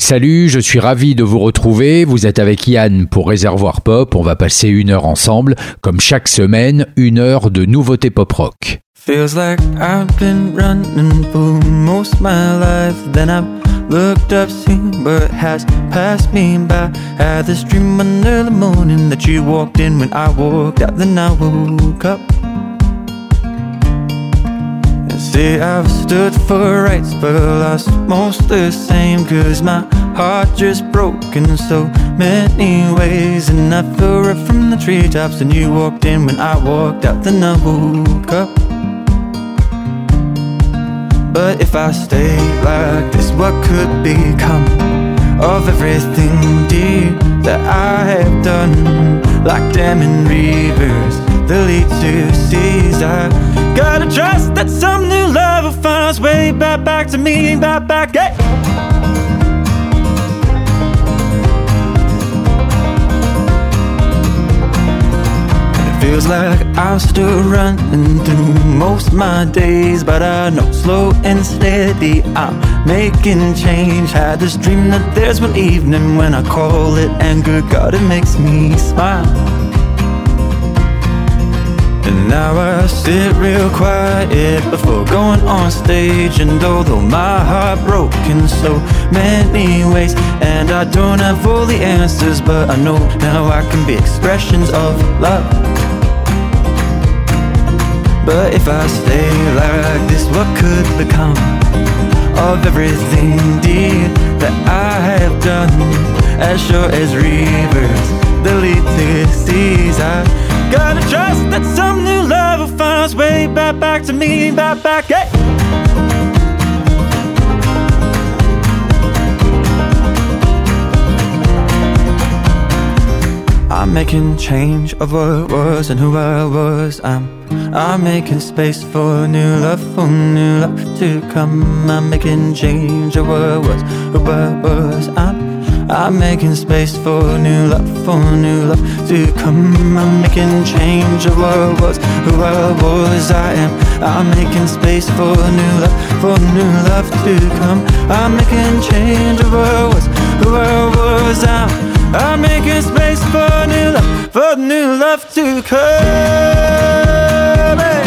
Salut, je suis ravi de vous retrouver. Vous êtes avec Yann pour Réservoir Pop. On va passer 1 heure ensemble. Comme chaque semaine, 1 heure de nouveautés pop-rock. Feels like I've been running for most my life. Then I've looked up, seen what has passed me by. Had this dream one early morning that you walked in when I walked out. Then I woke up. See, I've stood for rights, but I lost most the same. Cause my heart just broke in so many ways. And I fell right from the treetops, and you walked in when I walked out. Then I woke up. But if I stay like this, what could become of everything dear that I have done? Like damming rivers that lead to seas, I gotta trust that some new love will find its way back to me, back, hey! Feels like I'm still running through most my days, but I know slow and steady I'm making change. Had this dream that there's one evening when I call it anger, God, it makes me smile. And now I sit real quiet before going on stage. And although my heart broke in so many ways, and I don't have all the answers, but I know now I can be expressions of love. But if I stay like this, what could become of everything dear that I have done? As sure as rivers that lead to seas, I gotta trust that some new love will find its way back to me, back, hey! I'm making change of what was and who I was. I'm making space for new love to come. I'm making change of what was, who I was. I'm making space for new love to come. I'm making change of what was, who I was. I'm making space for new love to come. I'm making change of what was, who I was. I'm making space for new love to come. Hey.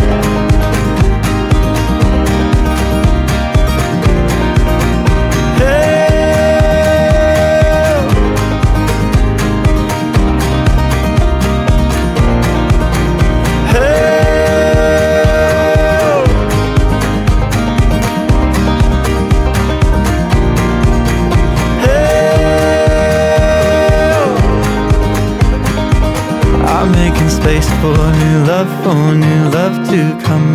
Space for new love to come.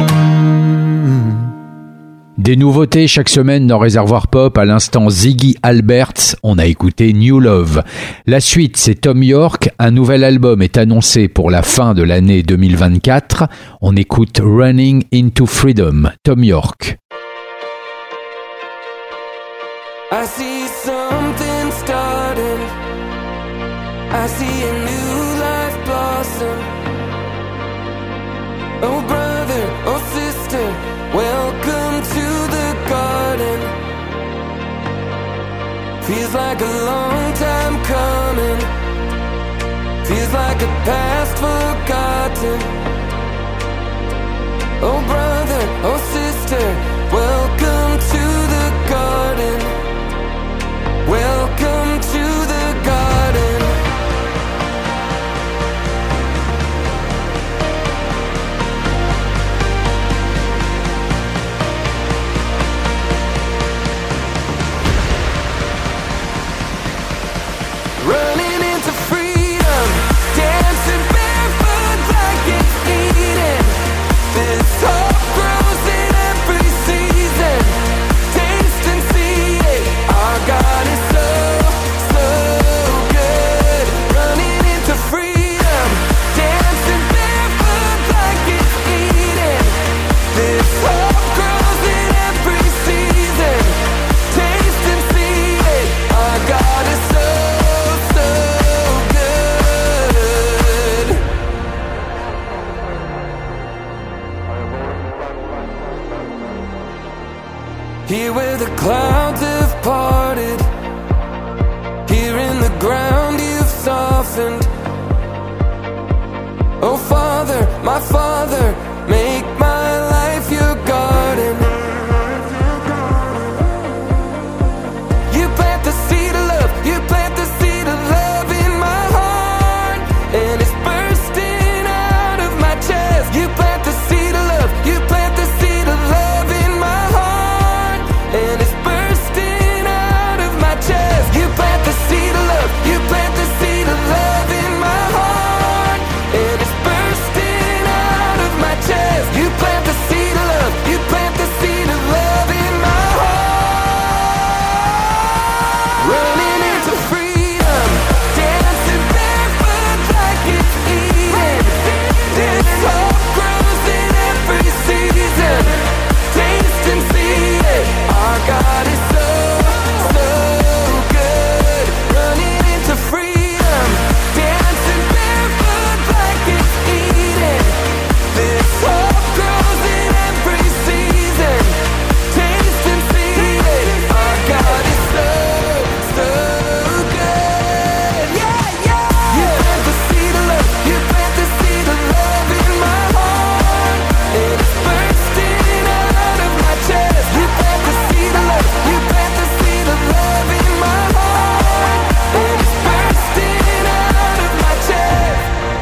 Des nouveautés chaque semaine dans Réservoir Pop. À l'instant, Ziggy Alberts, on a écouté New Love. La suite, c'est Thom Yorke. Un nouvel album est annoncé pour la fin de l'année 2024. On écoute Running into Freedom, Thom Yorke. I see something starting. I see a new life blossom. Oh brother, oh sister, welcome to the garden. Feels like a long time coming. Feels like a past forgotten. Oh brother, oh sister, welcome to the garden. Welcome to the garden. Running into freedom, dancing barefoot like it's Eden. This hope grows in every season. Taste and see it, our God is so, so good. Running into freedom, dancing barefoot like it's Eden. This hope grows in every season. Taste and see it, our God is so, so good. Here where the clouds have parted, my Father, make my life your garden. You plant the seed of love, you plant the seed of love in my heart, and it's bursting out of my chest. You plant the seed of love, you plant the seed of love in my heart, and it's bursting out of my chest. You plant the seed of love, you plant the seed of love in my heart, and it's bursting out of my chest. You plant the seed of love, you plant the seed of love in my heart. Running into freedom, dancing barefoot like it's Eden. This hope grows in every season. Taste and see it, our God is so, so good. Running into freedom, dancing barefoot like it's Eden. This hope grows in every season. Taste and see it, our God is so, so good. Yeah, yeah. You plant the seed of love, you plant the seed of love in my heart, and it's bursting out of my chest. You plant the seed of love, you plant the seed of love in my heart, and it's bursting out of my chest.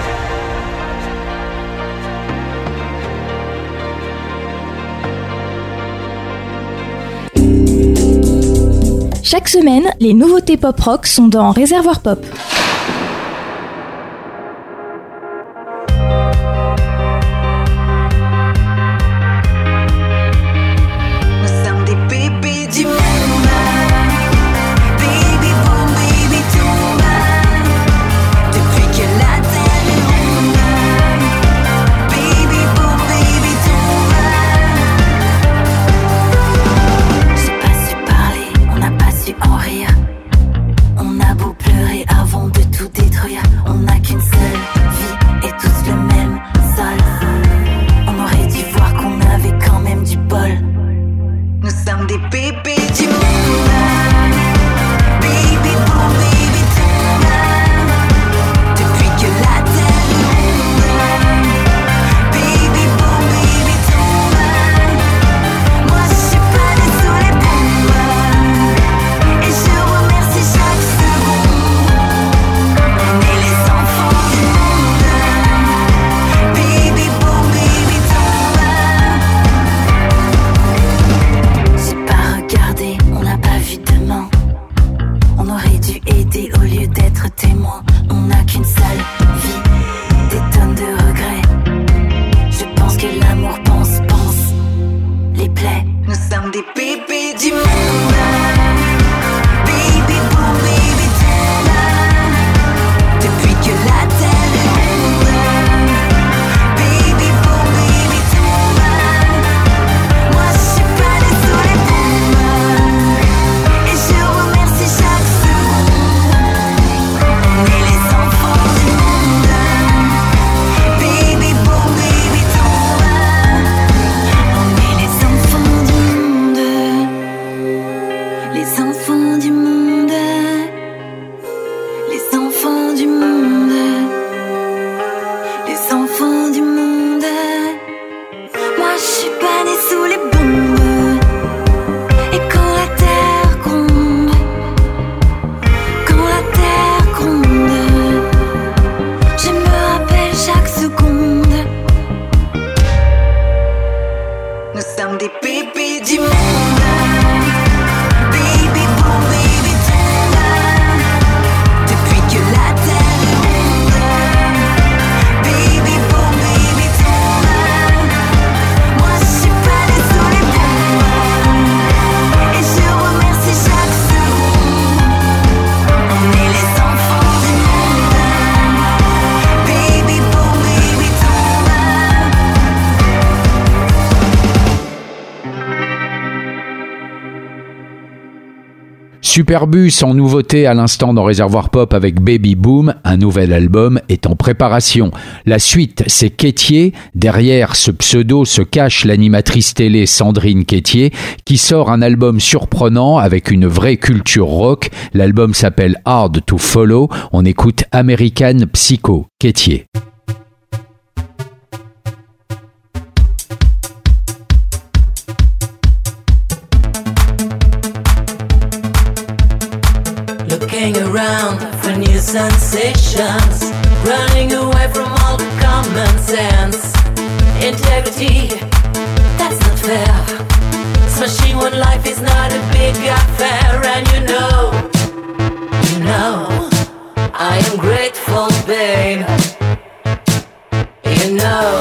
Chaque semaine, les nouveautés pop-rock sont dans Réservoir Pop. Nous sommes des bébés du monde. Baby boom, baby tomba. Depuis que la terre est ronde. Baby boom, baby tomba. J'ai pas su parler, on n'a pas su en rire. On a beau pleurer avant de tout détruire. On n'a qu'une seule vie et tous le même sol. On aurait dû voir qu'on avait quand même du bol. Nous sommes des bébés du monde. Baby boom, baby tomba. Depuis que la terre est ronde. Baby boom, baby tomba. Moi je suis pas née sous les bombes. Et je remercie chaque seconde. On est les enfants du monde. Baby boom, baby tomba. J'ai pas regardé, on n'a pas vu demain. On aurait dû aider au lieu d'être témoin. On n'a qu'une seule vie, des tonnes de regrets. Je pense que l'amour pense les plaies. Nous sommes des bébés du monde. Baby boom, baby tomba. Depuis que la terre est ronde. Baby boom, baby tomba. Moi je suis pas née sous les bombes. Et je remercie chaque seconde. On est les enfants du monde. Baby boom, baby tomba. On est les enfants du monde. Les enfants du monde. Les enfants du monde. Les enfants du monde. Moi je suis pas née sous les bombes. Et quand la terre gronde, je me rappelle chaque seconde. Nous sommes des bébés du monde. Baby boom, baby tomba. Depuis que la terre est ronde. Baby boom, baby tomba. Moi je suis pas née sous les bombes. Et je remercie chaque seconde. On est les enfants du monde. Baby boom, baby tomba. Superbus en nouveauté à l'instant dans Réservoir Pop avec Baby Boom, un nouvel album est en préparation. La suite, c'est Quétier. Derrière ce pseudo se cache l'animatrice télé Sandrine Quétier qui sort un album surprenant avec une vraie culture rock. L'album s'appelle Hard to Follow. On écoute American Psycho, Quétier. sensations, running away from all the common sense. Integrity, that's not fair. Smashing one life is not a big affair. And you know, I am grateful, babe. You know,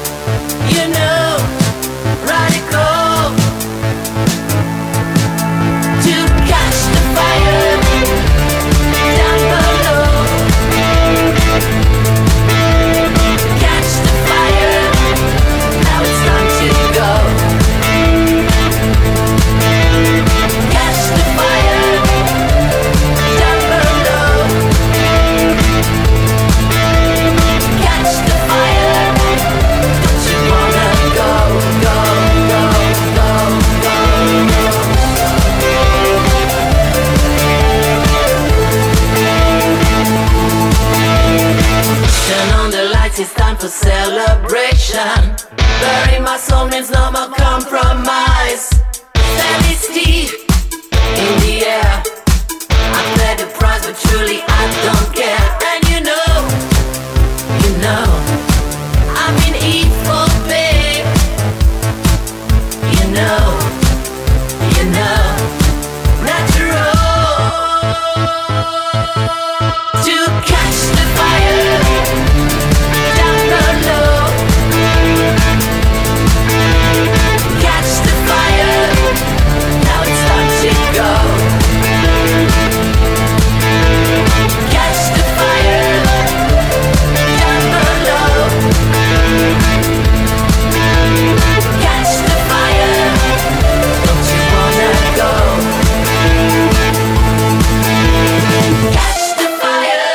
radical. To catch the fire down below. Catch the fire, now it's time to go. Catch the fire down below. Catch the fire, don't you wanna go, go, go, go, go, go. Turn on the lights, it's time for celebration. Bury my soul means no more compromise. Felicity in the air. I paid the price, but truly I don't care. And you know, I've been evil, babe. You know, natural. To catch the fire down below. Catch the fire, now it's time to go. Catch the fire down below. Catch the fire, don't you wanna go? Catch the fire.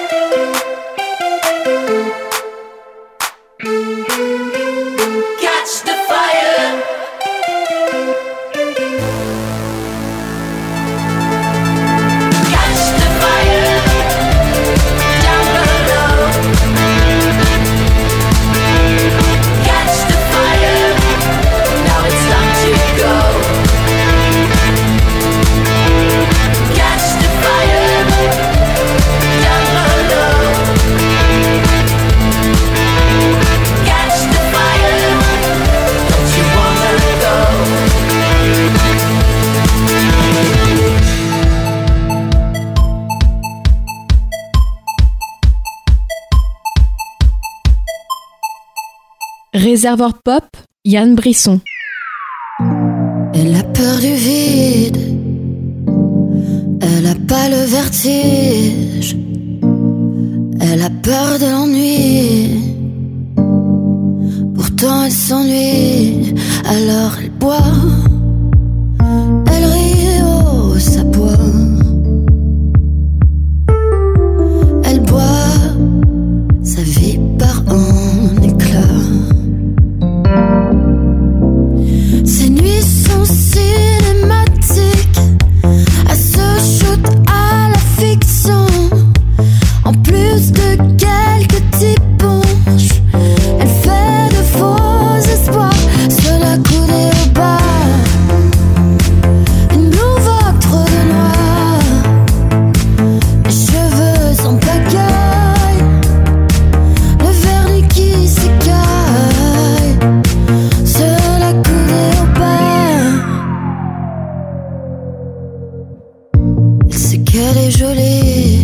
Catch the fire. Catch the fire down below. Catch the fire, now it's time to go. Catch the fire down below. Catch the fire, don't you wanna go? Réservoir Pop, Yann Brisson. Elle a peur du vide, elle a pas le vertige, elle a peur de l'ennui. Pourtant elle s'ennuie, alors elle boit, elle rit, oh ça boit. Elle boit, sa vie part en éclats. Ces nuits sont cinématiques, elle se shoot à la fiction. En plus de quelques typonches, elle fait de faux espoirs, se la coudée au bas. Une louve trop de noir, les cheveux sans pagaille, le vernis qui s'écaille, se la coudée au bas. Elle sait qu'elle est jolie,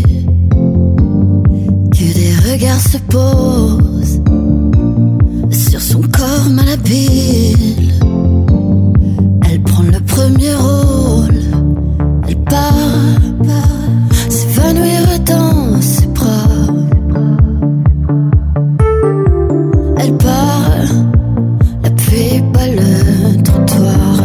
que des regards se posent sur son corps malhabile. Elle prend le premier rôle, elle part s'évanouir dans ses bras. Elle part, la pluie bat le trottoir.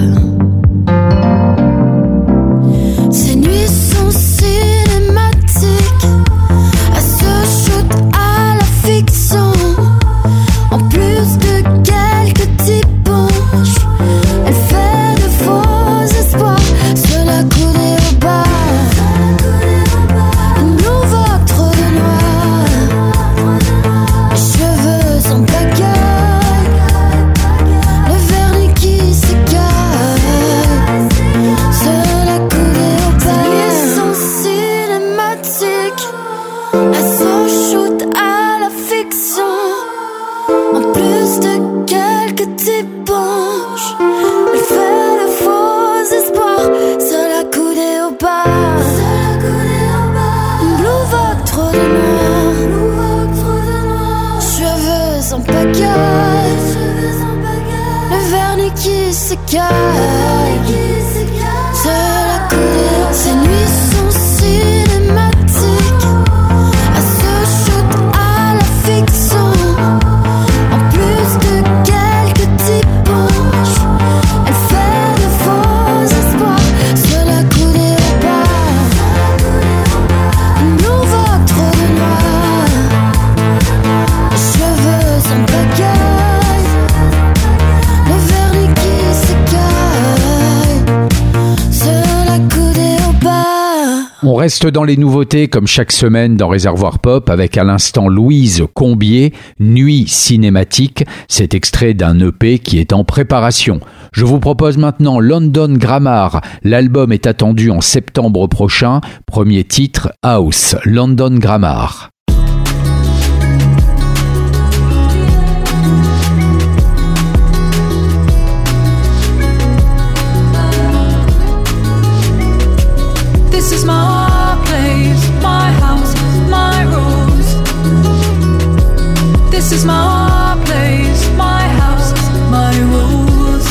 Ces nuits sont cinématiques, elle se shoot à la fiction. En plus de quelques types nuit qui s'écaille, seul à courir. Ces nuits sont cinématiques, à se shoot à la fiction. En plus de quelques dimanches, elle fait de faux espoirs, seul à courir au bar. Nouveau trop de noir, les cheveux sont pagaille, le vernis qui s'écaille, seul à courir au bar. On reste dans les nouveautés comme chaque semaine dans Réservoir Pop avec à l'instant Louise Combier, Nuit cinématique, cet extrait d'un EP qui est en préparation. Je vous propose maintenant London Grammar. L'album est attendu en septembre prochain. Premier titre, House, London Grammar. This is my place, my house, my rules. This is my place, my house, my rules.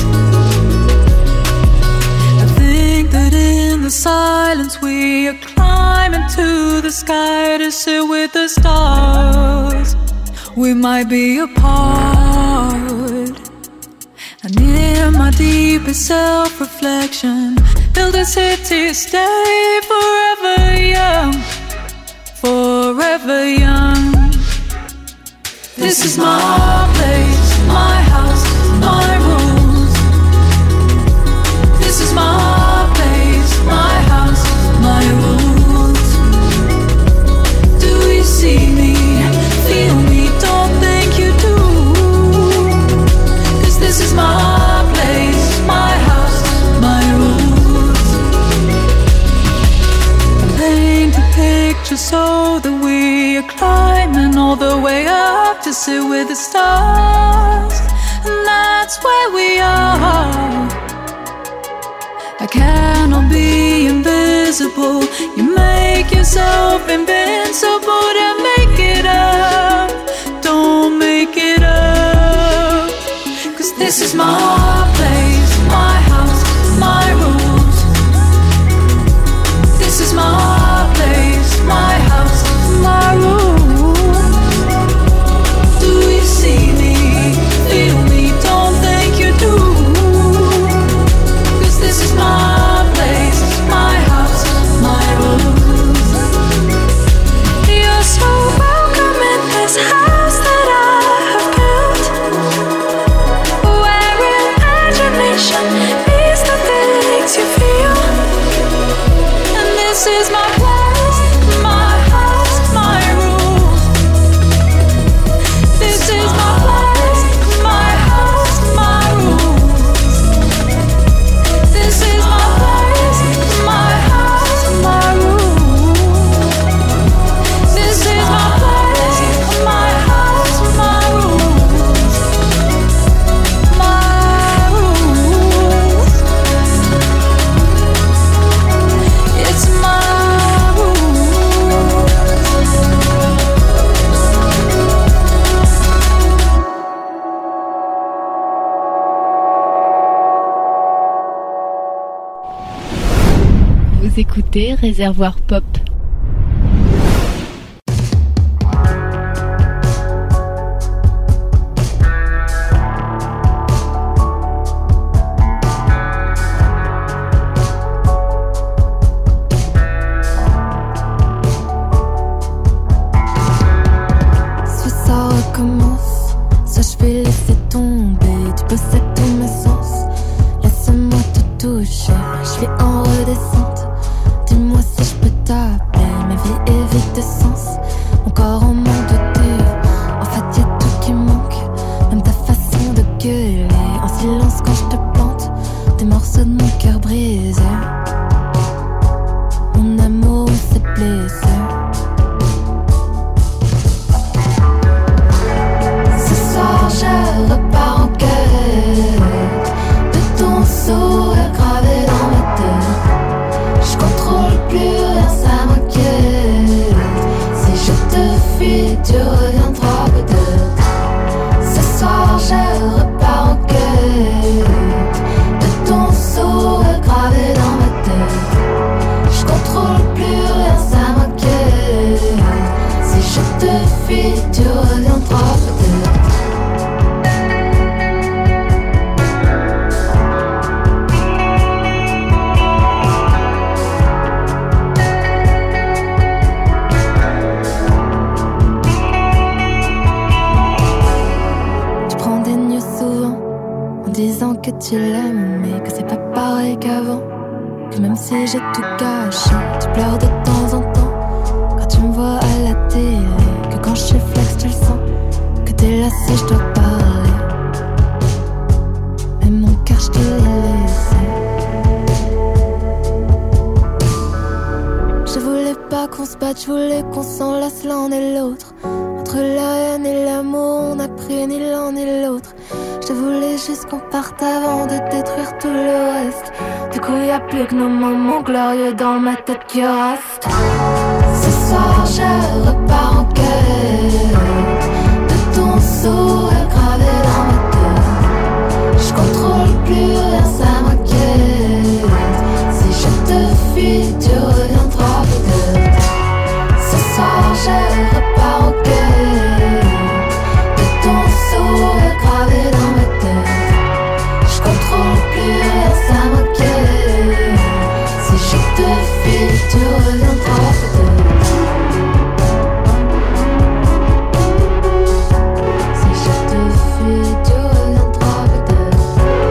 I think that in the silence we are climbing to the sky to sit with the stars. We might be apart. And in my deepest self-reflection, build a city, stay forever young, forever young. This is my place, my house, my rules. This is my place, my house, my rules. Do you see me, feel me, don't think you do. 'Cause this is my place, my house, my rules. Paint a picture so that we are climbing all the way up to sit with the stars, and that's where we are. I cannot be invisible. You make yourself invincible to make it up. Don't make it up. 'Cause this is my place, my house, my rules. This is my place, my house, my rules. Do you see me, feel me, don't think you do. 'Cause this is my place, my house, my rules. You're so welcome in this house that I have built, where imagination is the things you feel. And this is my place, my house, my rules. This is my place, my house, my rules. This is my place, my house, my rules. This is my place, my house, my rules. My rules. It's my rules. Vous écoutez Réservoir Pop. Soit ça recommence, soit je vais laisser tomber. Tu possèdes tous mes sens, laisse-moi te toucher. Je vais en redescente, dis-moi si je peux taper. Ma vie est vide de sens, mon corps en manque de Dieu. En fait y'a tout qui manque, même ta façon de gueuler. En silence quand je te plante, des morceaux de mon cœur brisé. Mon amour s'est blessé. Ce soir je repars en quête de ton sourire gravé dans ma tête. Je contrôle plus rien, ça m'inquiète. Si je te fuis, tu reviendras peut-être. Ce soir je repars en quête disant que tu l'aimes, mais que c'est pas pareil qu'avant. Que même si j'ai tout gâché, tu pleures de temps en temps. Quand tu me vois à la télé, que quand je suis flex tu le sens. Que t'es là si je dois parler, mais mon cœur je te l'ai laissé. Je voulais pas qu'on se batte, je voulais qu'on s'enlace l'un et l'autre. Entre la haine et l'amour, on n'a pris ni l'un ni l'autre. Je voulais juste qu'on parte avant de détruire tout le reste. Du coup y'a plus que nos moments glorieux dans ma tête qui restent. Ce soir je repars en quête de ton sourire gravé dans ma tête. Je contrôle plus rien, ça m'inquiète. Si je te fuis, tu reviendras peut-être. Ce soir je repars en quête de ton sourire gravé dans ma tête. Je contrôle plus rien, ça m'inquiète. Si je te fuis, tu reviendras peut-être. Si je te fuis, tu reviendras peut-être.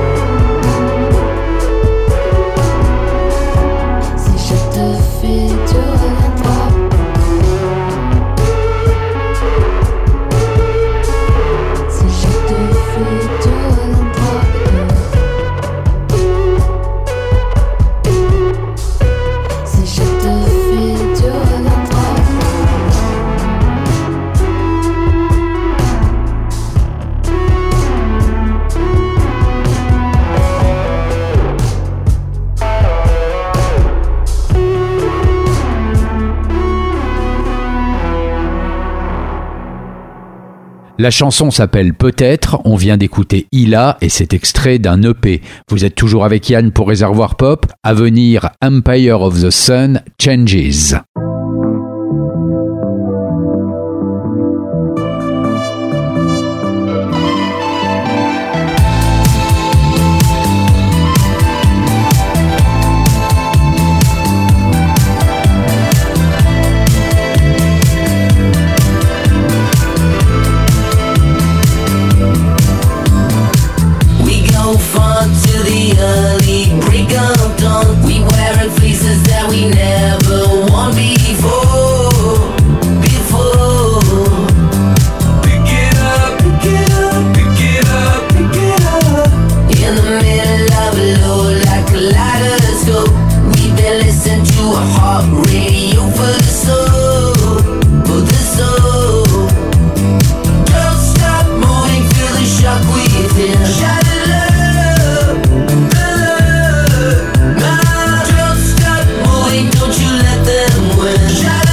Si je te fuis, tu reviendras. Si je te fuis, tu reviendras peut-être. Si je te fuis, tu reviendras. La chanson s'appelle Peut-être, on vient d'écouter Ila et c'est extrait d'un EP. Vous êtes toujours avec Yann pour Réservoir Pop, à venir Empire of the Sun, Changes. We go far to the early break of dawn. We wearing fleeces that we never worn before. Pick it up, pick it up, pick it up, pick it up. In the middle of a low like kaleidoscope. We've been listening to a heart radio for the soul, for the soul. Don't stop moving, feel the shock within. Shout it love, love. Nah, don't stop moving, don't you let them win. Shout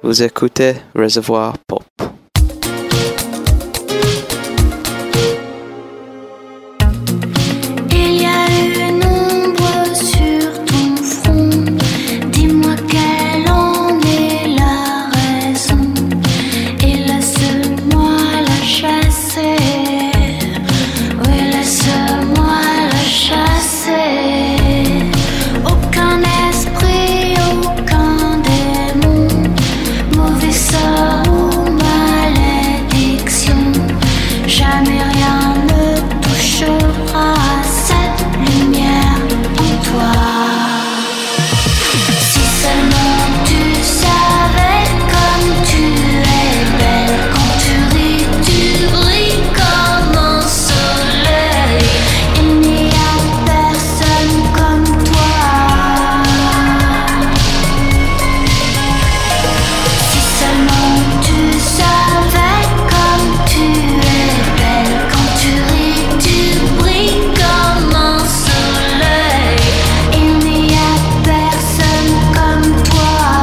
Vous écoutez Réservoir Pop. Il y a une ombre sur ton front. Dis-moi quelle en est la raison. Et laisse-moi la chasser. Oui, laisse-moi la chasser. Aucun esprit, aucun démon, mauvais sort ou malédiction, jamais rien ne touchera cette lumière en toi. Si seulement tu savais comme tu es belle, quand tu ris, tu brilles comme un soleil. Il n'y a personne comme toi. Si seulement tu savais comme tu es belle, quand tu ris, tu brilles comme un soleil. Il n'y a personne comme toi.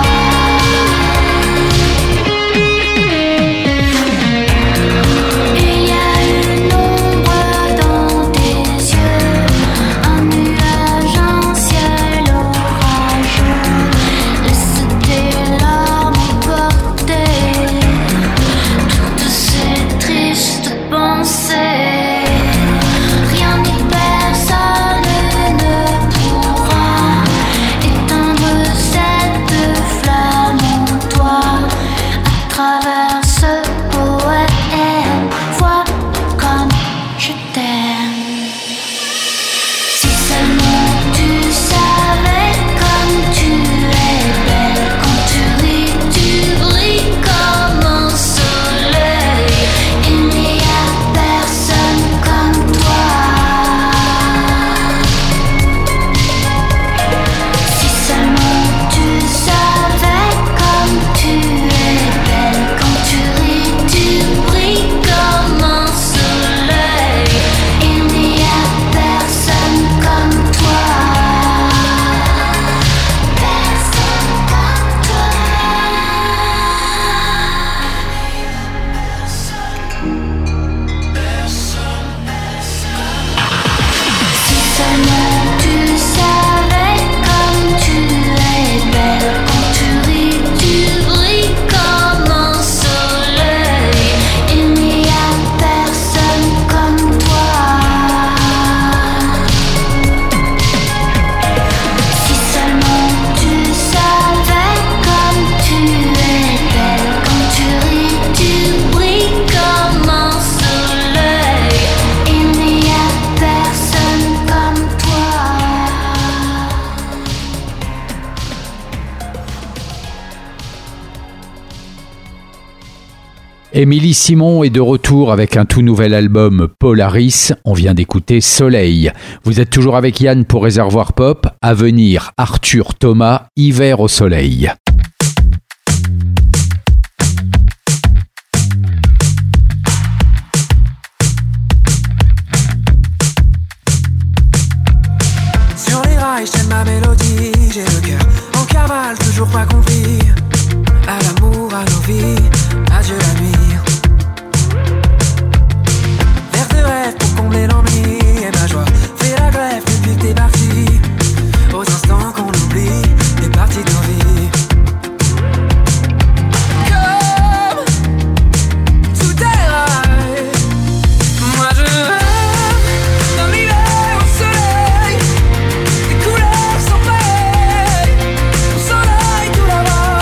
Il y a une ombre dans tes yeux, un nuage, un ciel orageux. Laisse tes larmes emporter toutes ces tristes pensées. Rien ni personne ne pourra éteindre cette flamme en toi. À travers ce poème, vois comme je t'aime. Si seulement tu savais comme tu es belle, quand tu ris, tu brilles comme un soleil. Il n'y a personne comme toi. Si seulement tu savais comme tu es belle, quand tu ris, tu brilles comme un soleil. Il n'y a personne comme toi. Personne comme toi. Si seulement tu savais comme tu es belle, quand tu ris, tu brilles comme un soleil. Il n'y a personne comme toi. Si seulement tu savais comme tu es belle, quand tu ris, tu brilles comme un soleil. Il n'y a personne comme toi. Émilie Simon est de retour avec un tout nouvel album Polaris. On vient d'écouter Soleil. Vous êtes toujours avec Yann pour Réservoir Pop. À venir, Arthur Thomas, Hiver au soleil. Sur les rails, j'aime ma mélodie. J'ai le cœur en cavale, toujours pas compris. À l'amour, à nos vies, adieu la nuit. Vers de rêve pour combler l'ennui. Et ma joie fait la grève depuis que t'es parti. Aux instants qu'on oublie, t'es parti de nos vies. Comme sous tes rails, moi je rêve d'un hiver au soleil. Des couleurs sans pareilles, au soleil tout là-bas.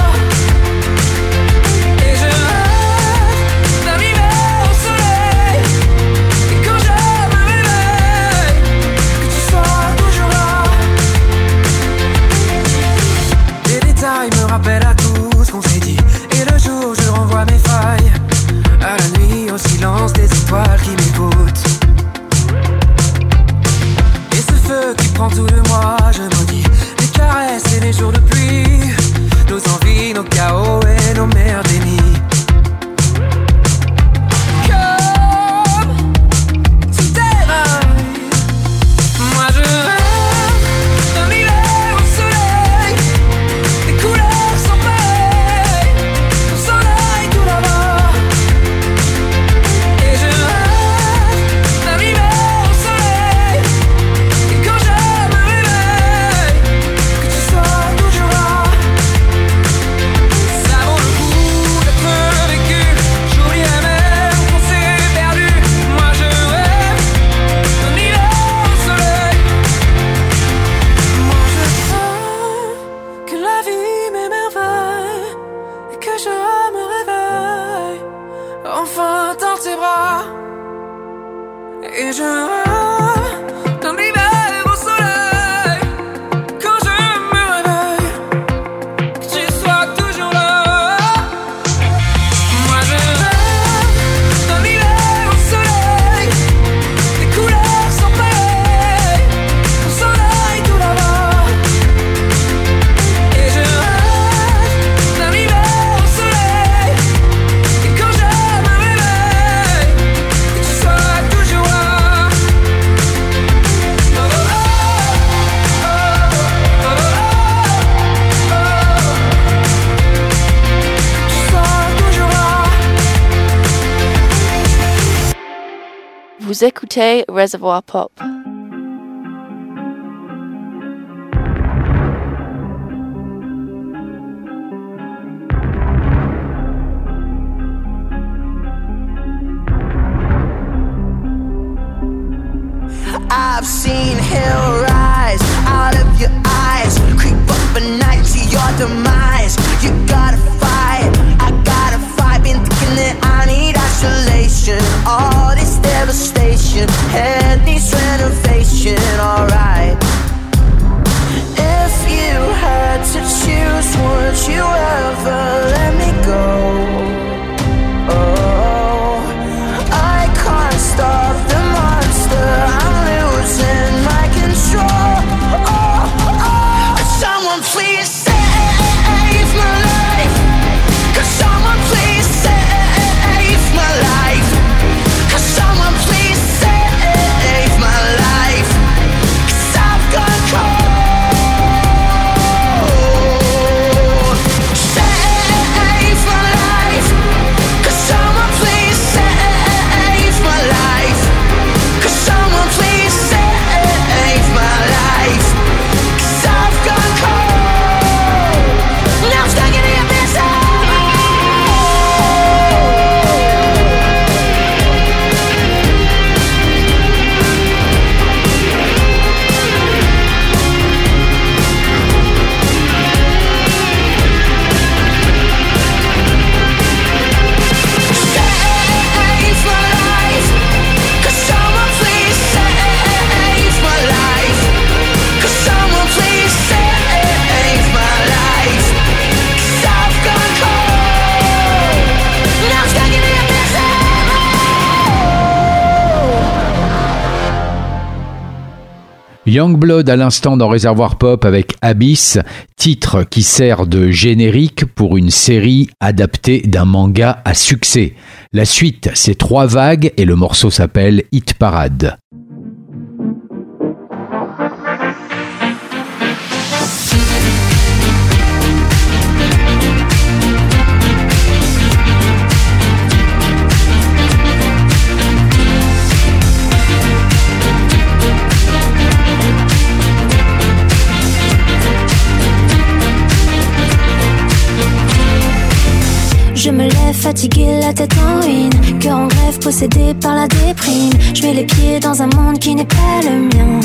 moi dans tes bras. Et je rêve d'un hiver au soleil. Quand je me réveille, que tu sois toujours là. Moi je rêve d'un hiver au soleil. Des couleurs sans pareilles. Au soleil tout là-bas. Et je rêve d'un hiver au soleil. Et quand je me réveille, que tu sois toujours là. Vous écoutez Reservoir Pop. I've seen hell rise out of your eyes, creep up at night to your demise. You gotta fight, I gotta fight. Been thinking that I need isolation. All this devastation, head needs renovation. Alright. If you had to choose, would you ever let me go? Oh, I can't stop the monster. I'm losing my control. Oh, oh. Someone please save my life. Could someone please save my life? Could someone please save my life? 'Cause I've gone cold. Save my life. Could someone please save my life? Could someone please save my life? 'Cause I've gone cold. Now I'm stuck in the abyss. Save my life. Could someone please save my life? Could someone please save my life? 'Cause I've gone cold. Now I'm stuck in the abyss. Youngblood à l'instant dans Réservoir Pop avec Abyss, titre qui sert de générique pour une série adaptée d'un manga à succès. La suite, c'est 3 vagues et le morceau s'appelle Hit Parade. Je me lève fatiguée, la tête en ruine, cœur en grève, possédé par la déprime. Je mets les pieds dans un monde qui n'est pas le mien.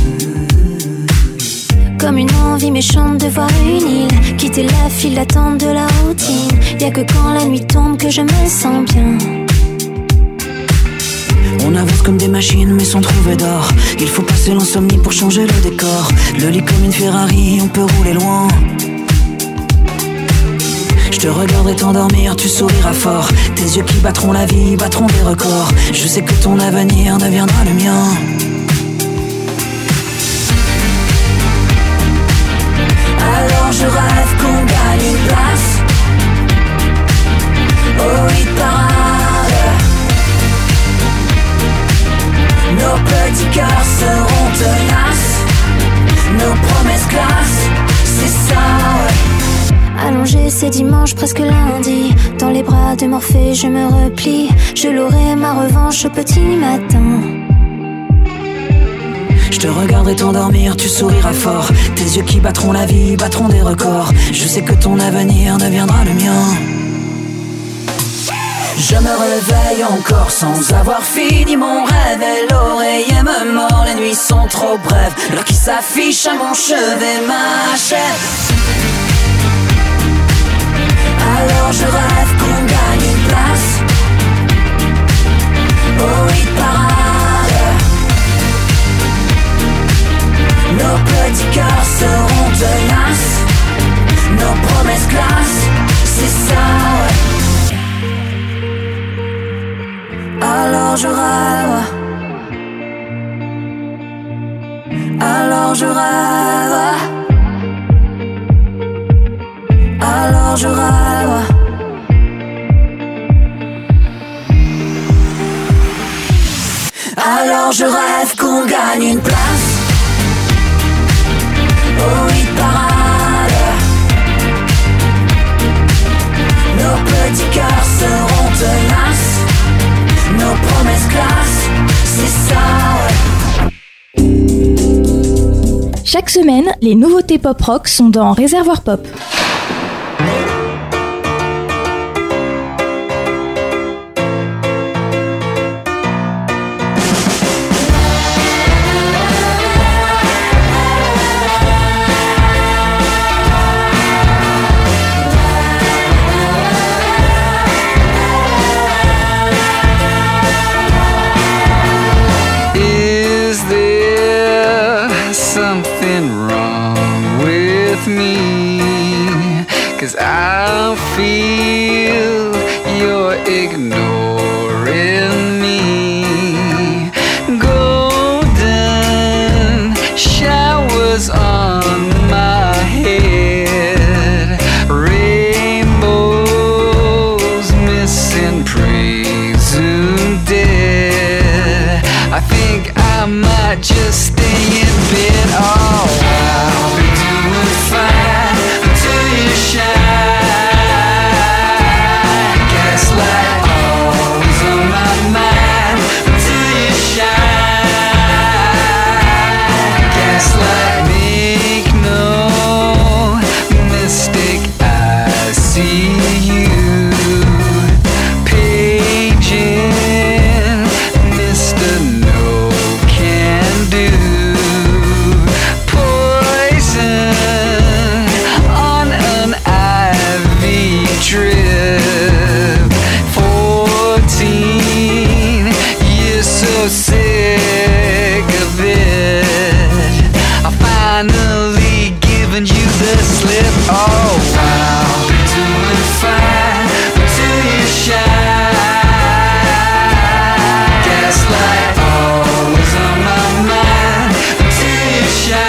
Comme une envie méchante de voir une île, quitter la file d'attente de la routine. Y'a que quand la nuit tombe que je me sens bien. On avance comme des machines mais sans trouver d'or. Il faut passer l'insomnie pour changer le décor. Le lit comme une Ferrari, on peut rouler loin. Je te regarderai t'endormir, tu souriras fort. Tes yeux qui battront la vie, battront des records. Je sais que ton avenir deviendra le mien. Alors je rêve qu'on gagne une place au hit parade. Nos petits cœurs seront tenaces, nos promesses classent, c'est ça, ouais. Allongé, c'est dimanche, presque lundi. Dans les bras de Morphée, je me replie. Je l'aurai ma revanche au petit matin. Je te regarderai t'endormir, tu souriras fort. Tes yeux qui battront la vie, battront des records. Je sais que ton avenir deviendra le mien. Je me réveille encore sans avoir fini mon rêve. Et l'oreiller me mord, les nuits sont trop brèves. L'heure qui s'affiche à mon chevet m'achève. Alors je rêve qu'on gagne une place Alors je rêve. Alors je rêve. Alors je rêve. Alors je rêve qu'on gagne une place au hit parade. Nos petits cœurs seront tenaces, nos promesses classe, c'est ça, ouais. Chaque semaine, les nouveautés pop-rock sont dans Réservoir Pop. Cause I feel you're ignoring me. Golden showers on my head, rainbows missing, presumed dead. I think I might just stay in bed. Oh, I'll be doing fine until you shine. Gaslight always on my mind until you shine. Gaslight, make no mistake, I see you paging Mr. No Can Do. Poison on an IV drip. 14 years so sick of it. I finally given you the slip. Oh, I'll be doing fine until you shine. Gaslight always on my mind until you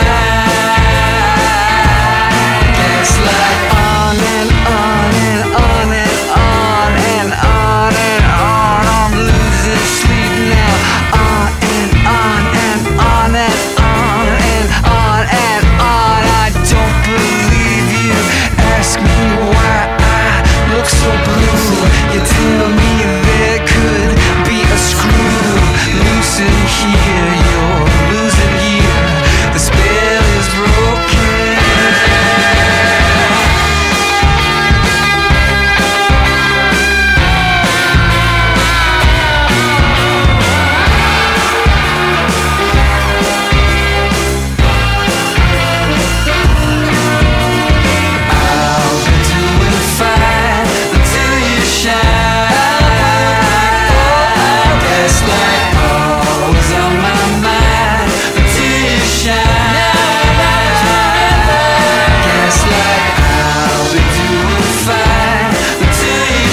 shine. Gaslight on and on and on and on and on and on. I'm losing sleep now. On and on and on and on and on and on. I don't believe you. Ask me why I look so blue. You tell me there could be a screw loose in here. You're losing here. The spell is broken. I'll be doing fine until you shine. Gaslight always on my mind until you shine. Gaslight, I'll be doing fine until you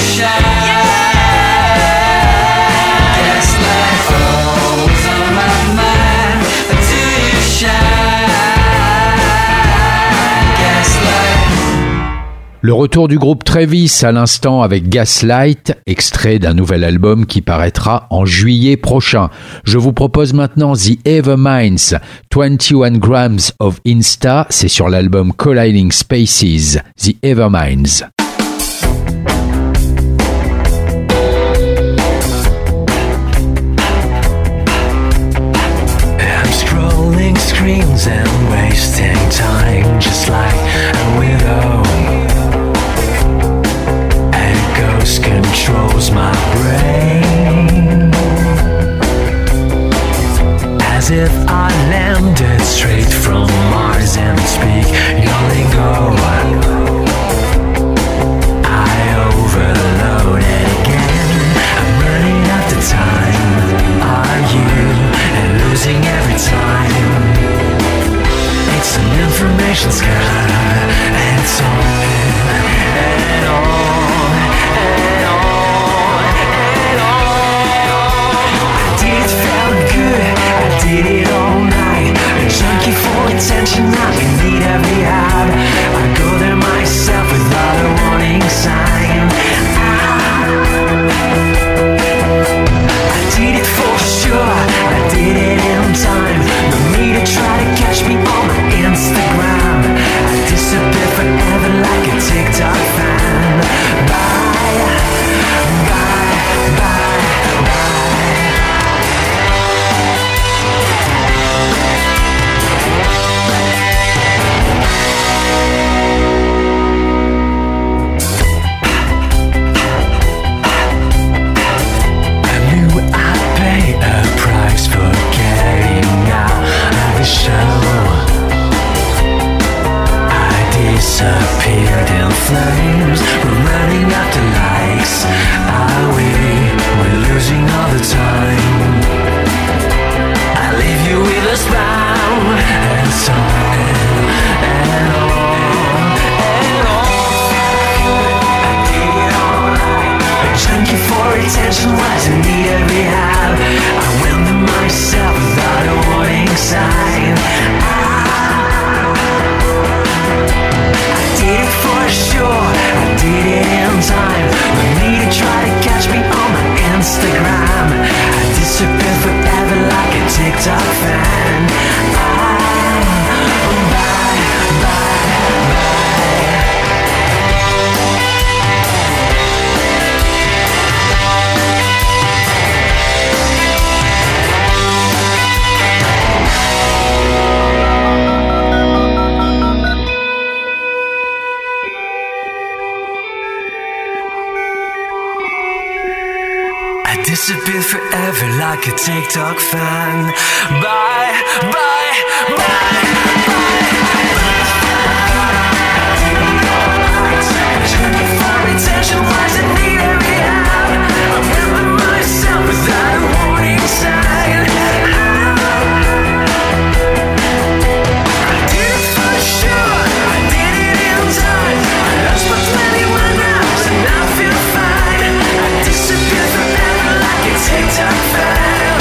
shine. Gaslight always on my mind until you shine. Gaslight. Le retour du groupe Travis à l'instant avec Gaslight, extrait d'un nouvel album qui paraîtra en juillet prochain. Je vous propose maintenant The Everminds, 21 Grams of Insta, c'est sur l'album Colliding Spaces, The Everminds. I'm scrolling screens and wasting time just like a widow. A ghost controls my brain, as if I landed straight from Mars and speak your lingo. I overload again. I'm running out of time. Are you? And losing every time. It's an information sky. And it's on and on and on and on. in need of rehab. I went to myself without a warning sign. I did it for sure, I did it in time. No need to try to catch me on my Instagram. I disappeared forever like a TikTok fan. Disappear forever like a TikTok fan. Bye, bye, bye, bye. For attention, why's it need a rehab? I'm killing myself without a warning sign. I did it for sure, I did it in time. I lost my 21 grams and I feel fine. I disappeared forever like a TikTok fan.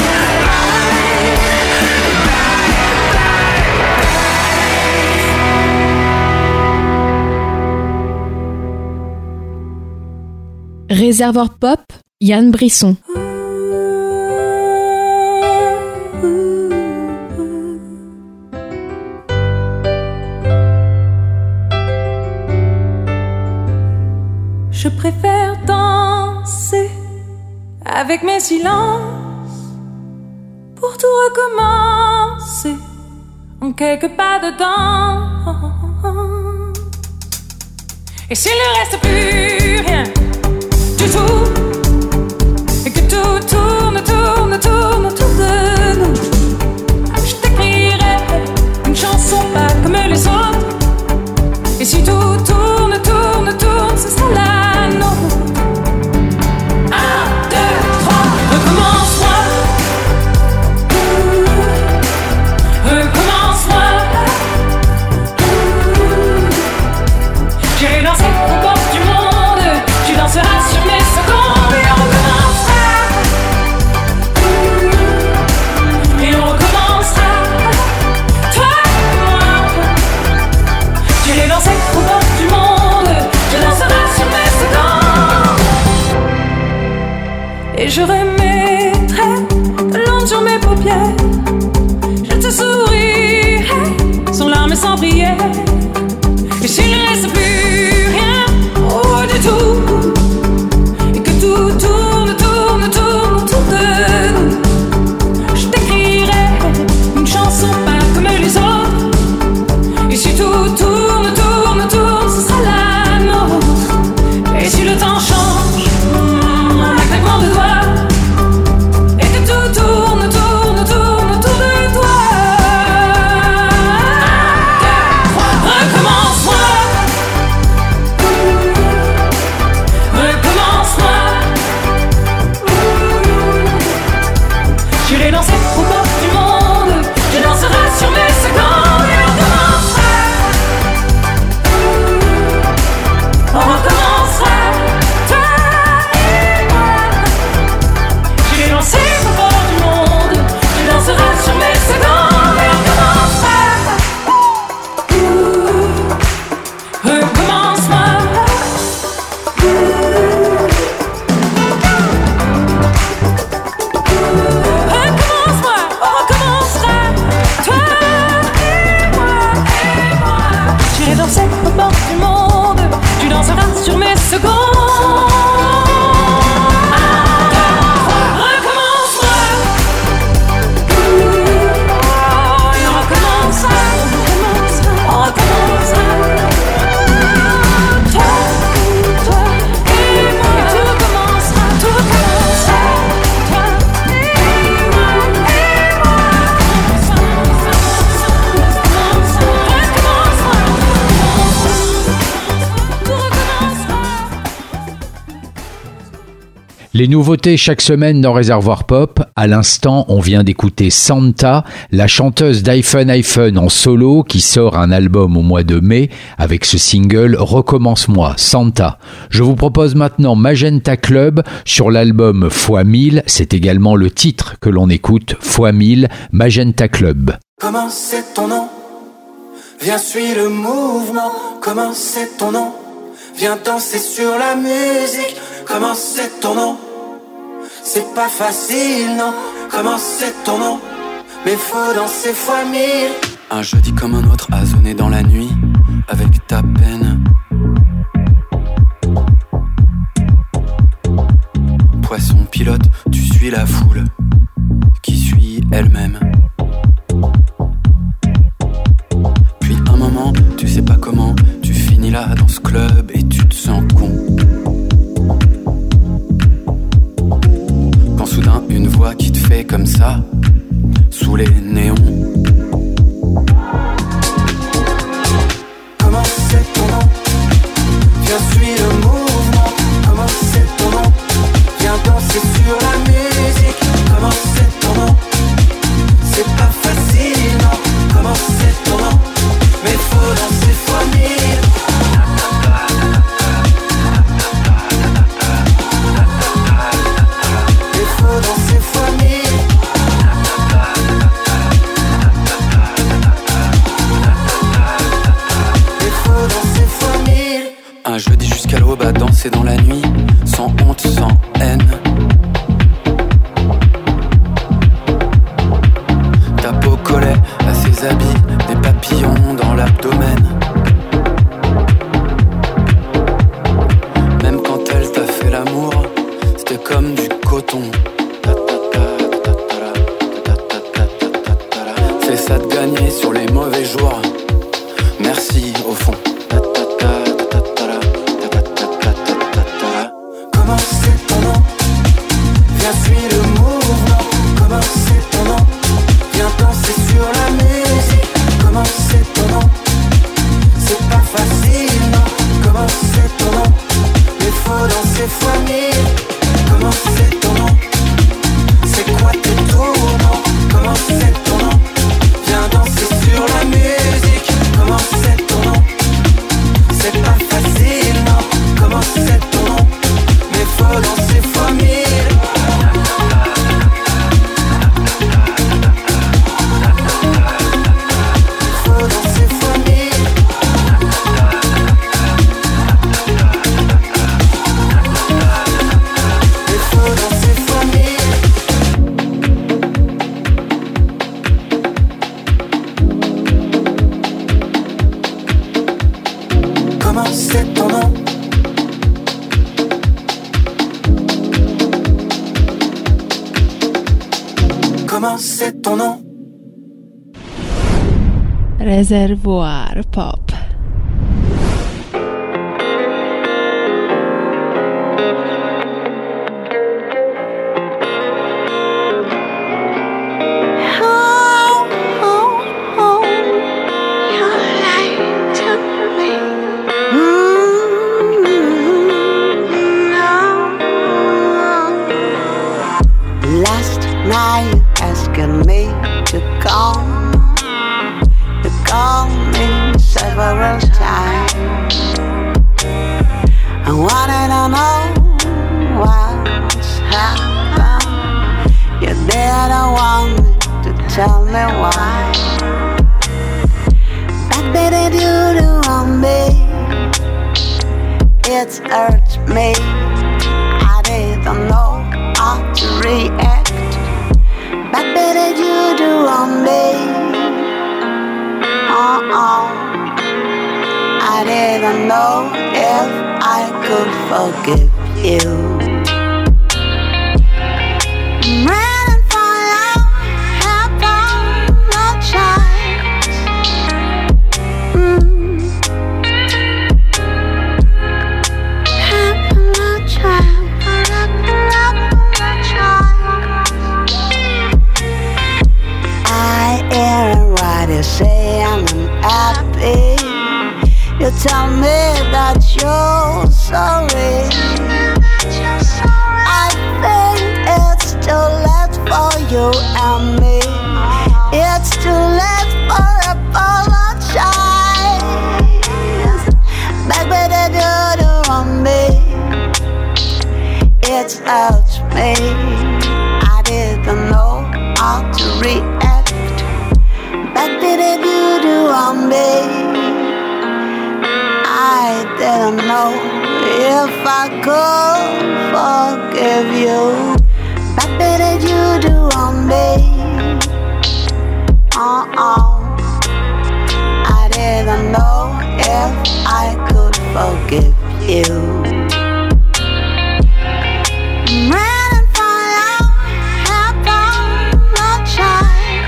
Réservoir Pop, Yann Brisson. Je préfère danser avec mes silences pour tout recommencer en quelques pas dedans. Et s'il ne reste plus rien du tout, et que tout tourne, tourne, tourne autour de nous, je t'écrirai une chanson pas comme les autres. Et si tout tourne, tourne, tourne, ce sera la nôtre. 1, 2, 3, recommence-moi. Recommence-moi. J'irai danser aux portes du monde. Tu danseras sur mes secondes. Et on recommencera. Et on recommencera. Toi et moi. J'irai danser aux portes du monde. Tu danseras sur mes secondes. Et je remettrai de l'ombre sur mes paupières. Je te sourirai sans larmes et sans prière. Et s'il ne reste plus rien, oh du tout, et que tout tourne, tourne, tourne autour de nous, je t'écrirai une chanson pas comme les autres. Et si tout tourne, tourne, tourne, ce sera la nôtre. Et si le temps change, un claquement de doigts, et que tout tourne, tourne, tourne Les nouveautés chaque semaine dans Réservoir Pop. À l'instant, on vient d'écouter Santa, la chanteuse d'Hyphen en solo qui sort un album au mois de mai avec ce single Recommence-moi, Santa. Je vous propose maintenant Magenta Club sur l'album x1000. C'est également le titre que l'on écoute, x1000, Magenta Club. Comment c'est ton nom? Viens suis le mouvement. Comment c'est ton nom? Viens danser sur la musique. Comment c'est ton nom? C'est pas facile, non. Comment c'est ton nom? Mais faut danser x1000. Un jeudi comme un autre a sonné dans la nuit avec ta peine. Poisson pilote, tu suis la foule qui suit elle-même. Puis un moment, tu sais pas comment, tu finis là dans ce club et tu te sens con. Quand soudain une voix qui te fait comme ça, sous les néons. Comment c'est ton nom? Viens suis le mouvement. Comment c'est ton nom? Viens danser sur la musique. Comment c'est ton nom? C'est pas facile, non. Comment c'est ton nom? Mais faut danser x1000. Mais faut danser x1000. Mais faut danser x1000. Un jeudi jusqu'à l'aube à danser dans la nuit, sans honte, sans haine. Ta peau collait à ses habits, des papillons dans l'abdomen. Même quand elle t'a fait l'amour, c'était comme du coton. C'est ça de gagner sur les mauvais jours. Merci au fond. Comment c'est ton nom? Viens suis le mouvement. Comment c'est ton nom? Viens danser sur la musique. Comment c'est ton nom? C'est pas facile, non. Comment c'est ton nom? Mais faut danser x1000. Comment c'est ton nom? C'est quoi tes tourments? Comment c'est ton nom? Viens danser sur la musique. Comment c'est ton nom? C'est pas facile, non. Comment c'est ton nom? Mais faut danser x1000. Faut danser x1000. Mais faut danser x1000. Comment c'est ton nom? Comment c'est ton nom? Réservoir Pop. Last night you asking me to come. You called me several times. I wanted to know what's happened. You didn't want me to tell me why. What did you do on me? It hurts me. I didn't know how to react. What did you do on me? I didn't know if I could forgive you. I'm running for love, upon no chance. Upon no chance. I hear what you say, I'm unhappy. You tell me that you're sorry. you and me. It's too late for apologize. Baby, do on me. It's out to me. I didn't know how to react. Baby, do on me. I didn't know if I could forgive you. Baby, you do on me. I didn't know if I could forgive you. Running for you, apologize.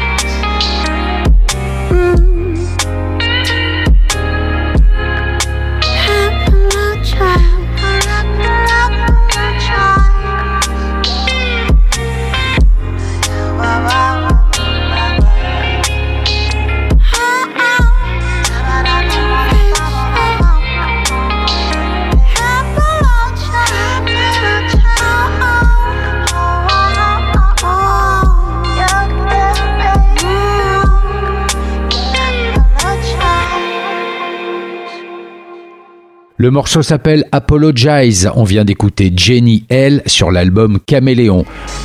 Le morceau s'appelle Apologize. On vient d'écouter Jenny L sur l'album Caméléon.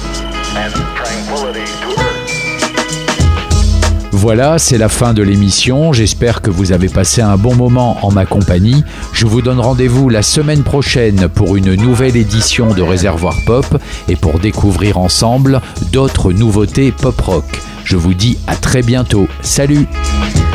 Voilà, c'est la fin de l'émission. J'espère que vous avez passé un bon moment en ma compagnie. Je vous donne rendez-vous la semaine prochaine pour une nouvelle édition de Réservoir Pop et pour découvrir ensemble d'autres nouveautés pop-rock. Je vous dis à très bientôt. Salut!